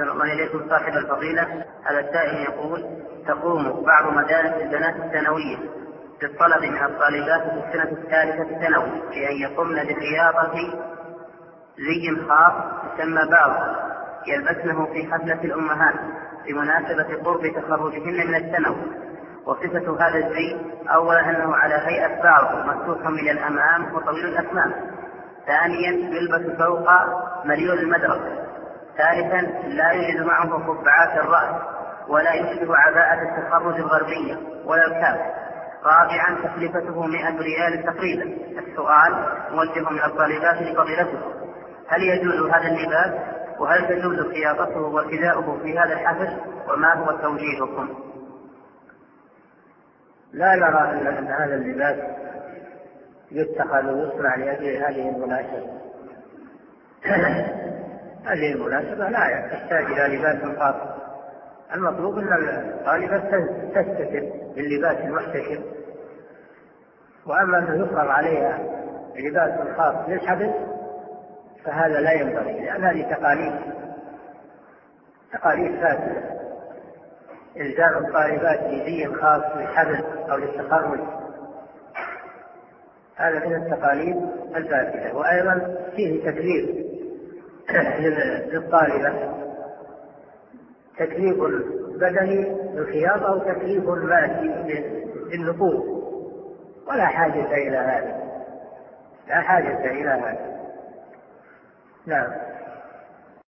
أحسن الله إليكم صاحب الفضيلة. هذا السائل يقول: تقوم بعض مدارس البنات الثانوية بالطلب من الطالبات في السنة الثالثة ثانوي بأن يقمن بخياطة زي خاص يسمى باو يلبسنه في حفلة الأمهات بمناسبة قرب تخرجهن من الثانوي. وصفة هذا الزي: أولا أنه على هيئة باو مفتوح من الأمام وطويل الأكمام. ثانيا يلبس فوق مريول المدرسة. ثالثا لا يوجد معه قبعات الرأس ولا يشبه عباءة التخرج الغربية ولا الكاب. رابعا تكلفته 100 ريال تقريبا. السؤال موجه من الطالبات لفضيلته: هل يجوز هذا اللباس؟ وهل تجوز خياطته وارتداؤه في هذا الحفل؟ وما هو توجيهكم؟ لا نرى أن هذا اللباس يتخذ ويصنع لأجل هذه المناسبة. هذه المناسبة لا تحتاج إلى لباس خاص. المطلوب أن الطالبة تستتر باللباس المحتشم، وأما أن يفرض عليها لباس خاص للحدث فهذا لا ينبغي، لأن هذه تقاليد فاسدة. إلزام الطالبات بزي خاص للحدث أو للتخرج هذا من التقاليد الفاسدة. وأيضا فيه تكليف للطالبة، تكليف بدني بالخياطة أو تكليف مادي بالنقود، ولا حاجة إلى هذا، لا حاجة إلى هذا. نعم.